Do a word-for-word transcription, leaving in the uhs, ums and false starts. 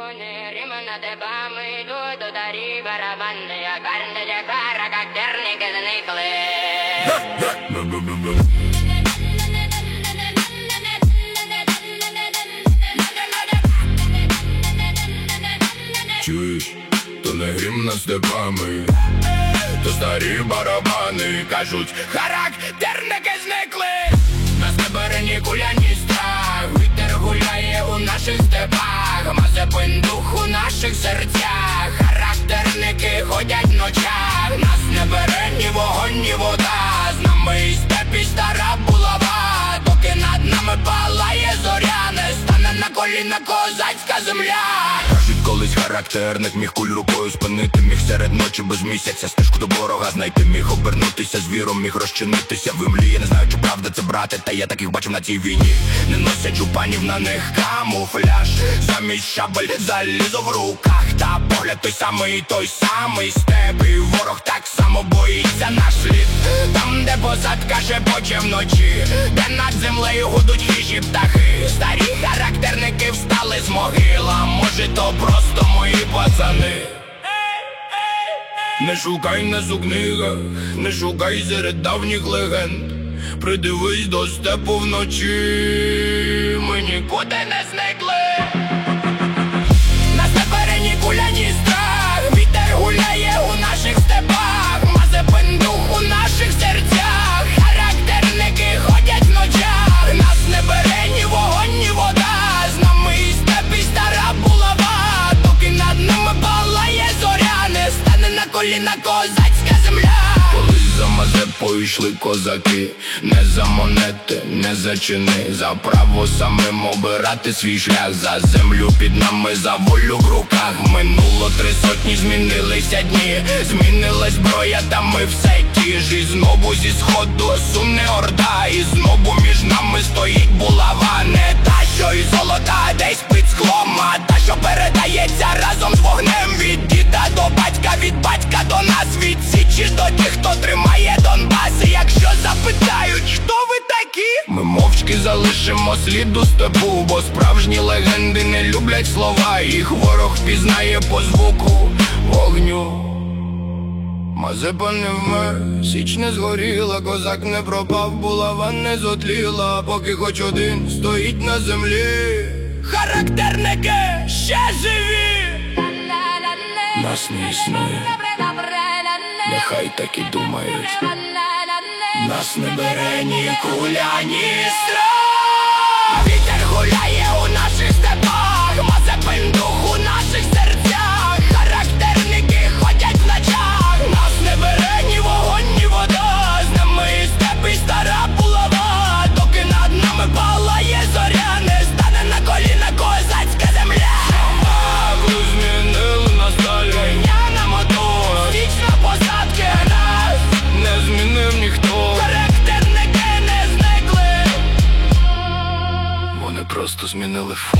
Вони Рим над степами йдуть, ударі барабани, як армія характерники зникли. Чуєш, то не грім над степами, то старі барабани. Кажуть, характерники зникли. Нас не бере ні куля, ні страх. Вітер гуляє у наших степах, Мазепин дух у наших серцях. Характерники ходять в ночах. Нас не бере ні вогонь, ні вода. З нами і степ, і стара булава. Доки над нами палає зоря, не стане на коліна козацька земля. Колись характерник міг куль рукою спинити, міг серед ночі без місяця стежку до ворога знайти, міг обернутися звіром, міг розчинитися в імлі. Я не знаю, чи правда це, брате, та я таких бачив на цій війні. Не носять жупанів, на них камуфляж, замість шабель залізо в руках. Та погляд той самий, той самий степ, і ворог так само боїться наш слід. Там, де посадка шепоче вночі, де над землею гудуть хижі птахи. Старі характерники встали з могила, може то просто мої пацани. Не шукай нас у книгах, не шукай серед давніх легенд. Придивись до степу вночі, ми нікуди не зникли. Нас не бере ні куля, ні страх. Вітер гуляє у наших степах, Мазепин дух у наших серцях. Характерники ходять в ночах. Нас не бере ні вогонь, ні вода. З нами і степ, і стара булава. Доки над нами палає зоря, не стане на коліна козацька земля. За Мазепою йшли козаки, не за монети, не за чини, за право самим обирати свій шлях, за землю під нами, за волю в руках. Минуло три сотні, змінилися дні, змінилась зброя, та ми все ті ж. І знову зі сходу суне орда, і знову між нами стоїть булава. Не та, що із золота десь під склом, а та, що передається разом з вогнем. Від діда до батька, від батька до нас, від січі до тих, хто тримає Донбас. І якщо запитають, хто ви такі, ми мовчки залишимо слід у степу, бо справжні легенди не люблять слова. Їх ворог пізнає по звуку вогню. Мазепа не вмер, січ не згоріла, козак не пропав, булава не зотліла, поки хоч один стоїть на землі. Характерники ще живі. Нас не існує, нехай так і думають. Нас не бере ні куля, ні страх. Вітер гуляє у наших степах, Мазепин дух у наших серцях. Характерники ходять в ночах. Нас не бере ні вогонь, ні вода. З нами і степ, і стара булава. Доки над нами палає зоря, не стане на коліна козацька земля. Павлу змінили на сталі, коня на мотор, вічна посадки. Нас не змінив ніхто. Характерники не зникли, вони просто змінили форму.